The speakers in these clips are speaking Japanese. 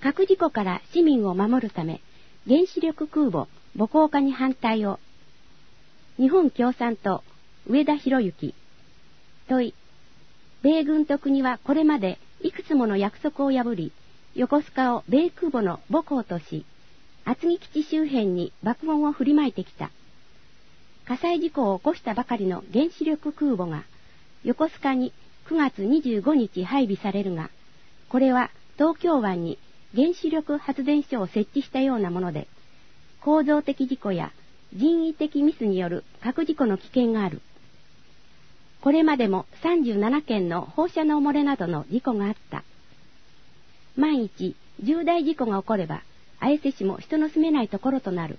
核事故から市民を守るため、原子力空母母港化に反対を。日本共産党、上田博之。問い。米軍と国はこれまでいくつもの約束を破り、横須賀を米空母の母港とし、厚木基地周辺に爆問を振りまいてきた。火災事故を起こしたばかりの原子力空母が、横須賀に9月25日配備されるが、これは東京湾に原子力発電所を設置したようなもので、構造的事故や人為的ミスによる核事故の危険がある。これまでも37件の放射能漏れなどの事故があった。万一重大事故が起これば、綾瀬市も人の住めないところとなる。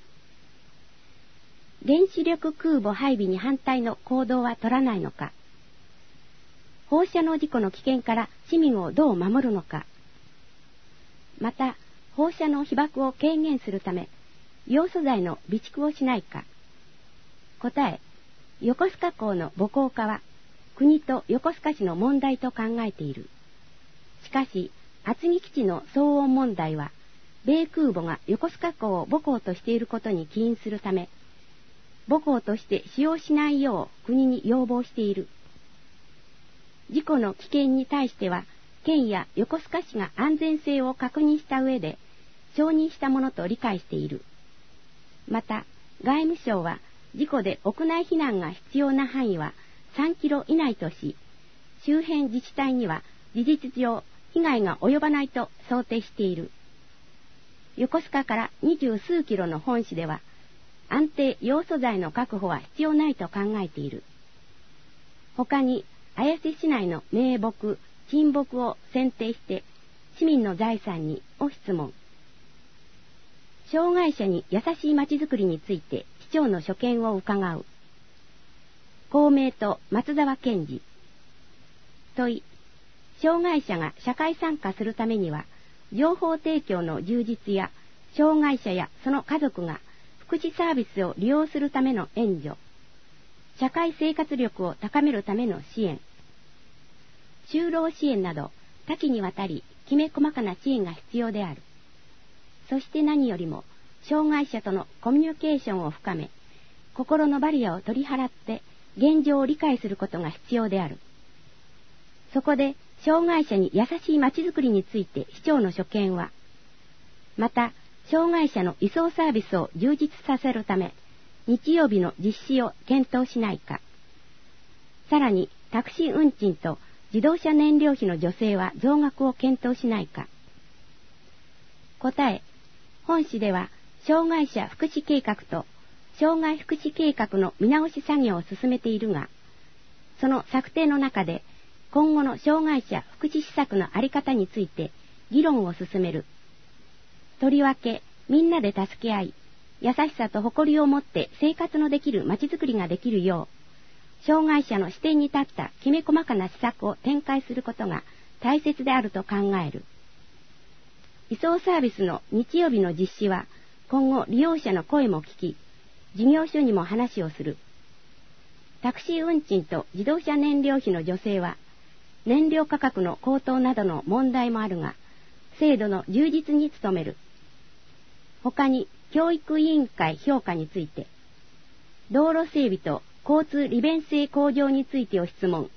原子力空母配備に反対の行動は取らないのか。放射能事故の危険から市民をどう守るのか。また、放射能被曝を軽減するため、要素材の備蓄をしないか。答え、横須賀港の母港化は、国と横須賀市の問題と考えている。しかし、厚木基地の騒音問題は、米空母が横須賀港を母港としていることに起因するため、母港として使用しないよう国に要望している。事故の危険に対しては、県や横須賀市が安全性を確認した上で、承認したものと理解している。また、外務省は、事故で屋内避難が必要な範囲は3キロ以内とし、周辺自治体には事実上被害が及ばないと想定している。横須賀から20数キロの本市では、安定要素材の確保は必要ないと考えている。他に、綾瀬市内の名木、沈木を選定して、市民の財産にを質問。障害者に優しいまちづくりについて市長の所見を伺う。公明党松沢健二。問い。障害者が社会参加するためには、情報提供の充実や、障害者やその家族が福祉サービスを利用するための援助、社会生活力を高めるための支援、就労支援など多岐にわたりきめ細かな支援が必要である。そして何よりも、障害者とのコミュニケーションを深め、心のバリアを取り払って現状を理解することが必要である。そこで、障害者に優しいまちづくりについて市長の所見は、また、障害者の移送サービスを充実させるため、日曜日の実施を検討しないか。さらに、タクシー運賃と自動車燃料費の助成は増額を検討しないか。答え、本市では、障害者福祉計画と障害福祉計画の見直し作業を進めているが、その策定の中で、今後の障害者福祉施策のあり方について議論を進める。とりわけ、みんなで助け合い、優しさと誇りを持って生活のできるまちづくりができるよう、障害者の視点に立ったきめ細かな施策を展開することが大切であると考える。移送サービスの日曜日の実施は、今後利用者の声も聞き、事業所にも話をする。タクシー運賃と自動車燃料費の助成は、燃料価格の高騰などの問題もあるが、制度の充実に努める。他に、教育委員会評価について、道路整備と交通利便性向上についてを質問。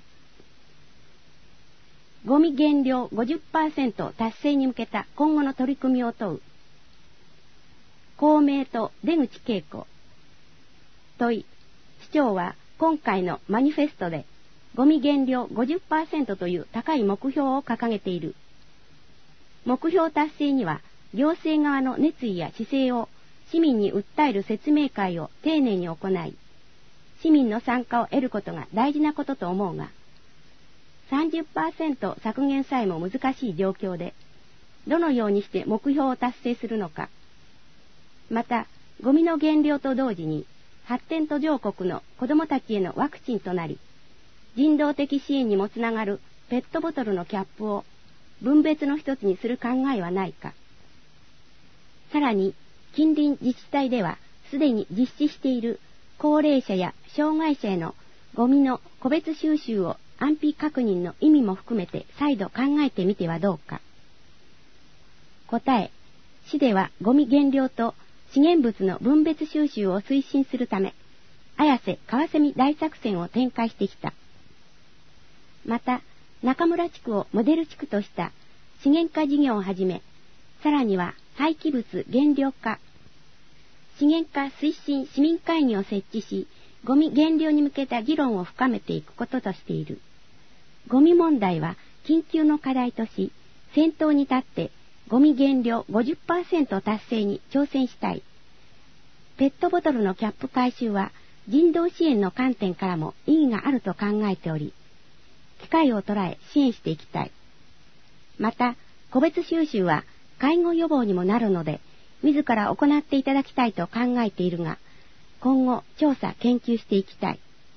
ゴミ減量 50% 達成に向けた今後の取り組みを問う。公明党出口恵子。問い。市長は今回のマニフェストでゴミ減量 50% という高い目標を掲げている。目標達成には行政側の熱意や姿勢を市民に訴える説明会を丁寧に行い、市民の参加を得ることが大事なことと思うが、30% 削減さえも難しい状況で、どのようにして目標を達成するのか。また、ゴミの減量と同時に、発展途上国の子どもたちへのワクチンとなり、人道的支援にもつながるペットボトルのキャップを分別の一つにする考えはないか。さらに、近隣自治体ではすでに実施している高齢者や障害者へのゴミの個別収集を安否確認の意味も含めて再度考えてみてはどうか。 答え、市ではゴミ減量と資源物の分別収集を推進するため、綾瀬川蝉大作戦を展開してきた。また、中村地区をモデル地区とした資源化事業をはじめ、さらには廃棄物減量化、資源化推進市民会議を設置し、ゴミ減量に向けた議論を深めていくこととしている。ゴミ問題は緊急の課題とし、先頭に立ってゴミ減量 50% 達成に挑戦したい。ペットボトルのキャップ回収は人道支援の観点からも意義があると考えており、機会を捉え支援していきたい。また、個別収集は介護予防にもなるので、自ら行っていただきたいと考えているが、今後調査研究していきたい。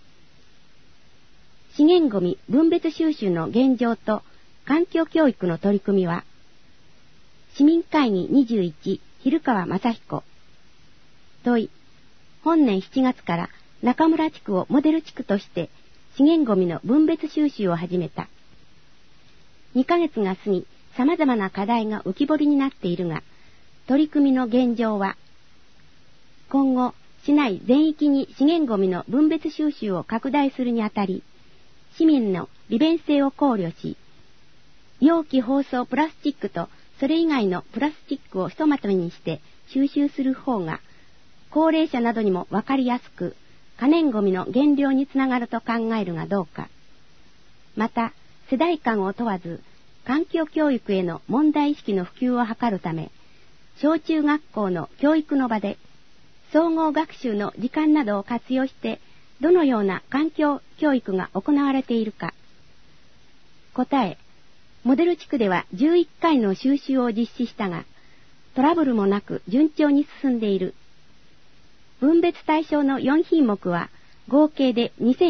資源ゴミ分別収集の現状と環境教育の取り組みは、市民会議21蛭川正彦。問い、本年7月から中村地区をモデル地区として資源ゴミの分別収集を始めた。2ヶ月が過ぎ、様々な課題が浮き彫りになっているが、取り組みの現状は、今後、市内全域に資源ゴミの分別収集を拡大するにあたり、市民の利便性を考慮し、容器包装プラスチックとそれ以外のプラスチックをひとまとめにして収集する方が、高齢者などにもわかりやすく、可燃ゴミの減量につながると考えるがどうか。また、世代間を問わず、環境教育への問題意識の普及を図るため、小中学校の教育の場で、総合学習の時間などを活用して、どのような環境教育が行われているか。答え、モデル地区では11回の収集を実施したが、トラブルもなく順調に進んでいる。分別対象の4品目は、合計で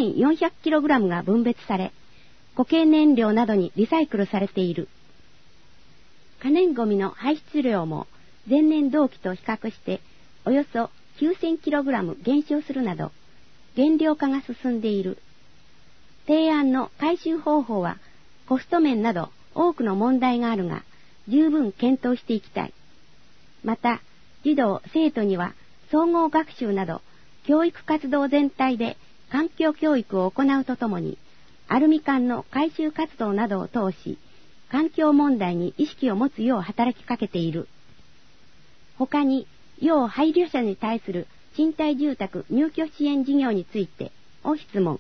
2400kg が分別され、固形燃料などにリサイクルされている。可燃ゴミの排出量も前年同期と比較しておよそ 9000kg 減少するなど減量化が進んでいる。提案の回収方法はコスト面など多くの問題があるが十分検討していきたい。また児童生徒には総合学習など教育活動全体で環境教育を行うとともにアルミ缶の回収活動などを通し、環境問題に意識を持つよう働きかけている。他に、要配慮者に対する賃貸住宅入居支援事業について、を質問。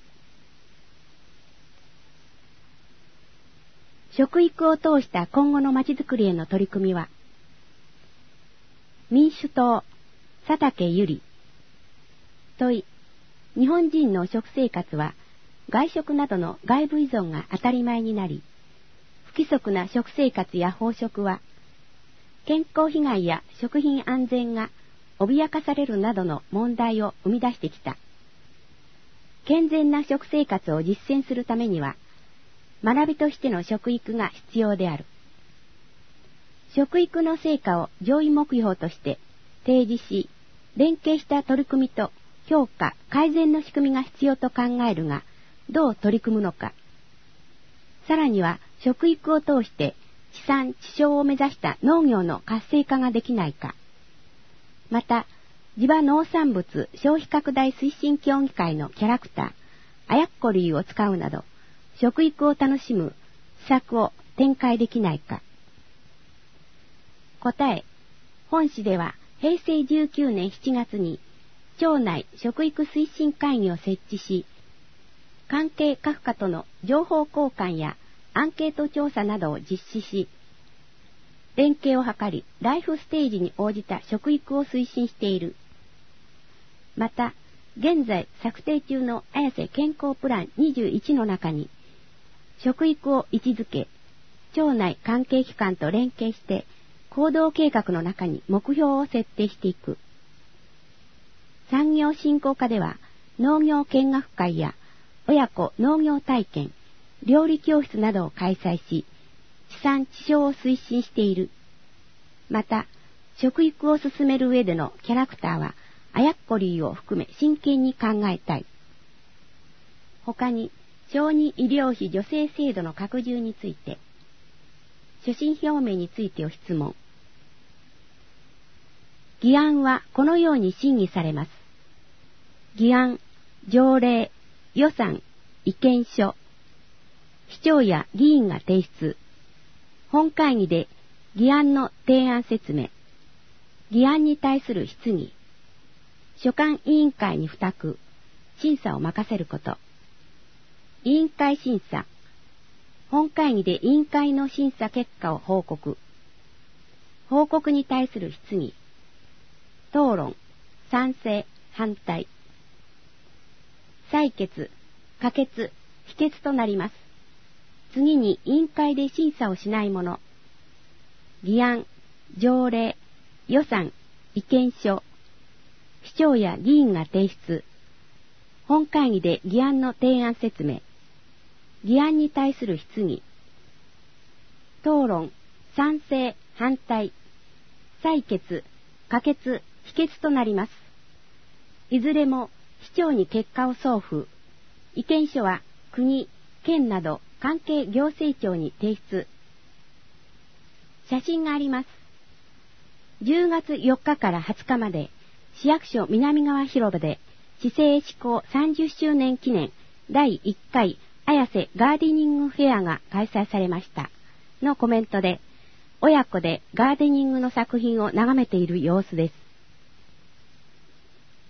食育を通した今後のまちづくりへの取り組みは、民主党、佐竹ゆり。問い、日本人の食生活は、外食などの外部依存が当たり前になり、不規則な食生活や飽食は、健康被害や食品安全が脅かされるなどの問題を生み出してきた。健全な食生活を実践するためには、学びとしての食育が必要である。食育の成果を上位目標として提示し、連携した取り組みと評価・改善の仕組みが必要と考えるが、どう取り組むのか。さらには食育を通して地産地消を目指した農業の活性化ができないか。また、地場農産物消費拡大推進協議会のキャラクター、あやっこりゅうを使うなど、食育を楽しむ施策を展開できないか。答え、本市では平成19年7月に町内食育推進会議を設置し、関係各課との情報交換やアンケート調査などを実施し、連携を図り、ライフステージに応じた食育を推進している。また、現在策定中の綾瀬健康プラン21の中に、食育を位置づけ、町内関係機関と連携して、行動計画の中に目標を設定していく。産業振興課では、農業見学会や親子農業体験、料理教室などを開催し、地産地消を推進している。また、食育を進める上でのキャラクターは、あやっこりゅうを含め真剣に考えたい。他に、小児医療費助成制度の拡充について、所信表明についてを質問。 議案はこのように審議されます。議案、条例、予算、意見書。市長や議員が提出。本会議で議案の提案説明。議案に対する質疑。所管委員会に付託。審査を任せること。委員会審査。本会議で委員会の審査結果を報告。報告に対する質疑。討論、賛成、反対。採決、可決、否決となります。次に委員会で審査をしないもの。議案、条例、予算、意見書。市長や議員が提出。本会議で議案の提案説明。議案に対する質疑。討論、賛成、反対。採決、可決、否決となります。いずれも市長に結果を送付。意見書は国、県など関係行政庁に提出。写真があります。10月4日から20日まで市役所南側広場で市政施行30周年記念第1回綾瀬ガーデニングフェアが開催されましたのコメントで、親子でガーデニングの作品を眺めている様子です。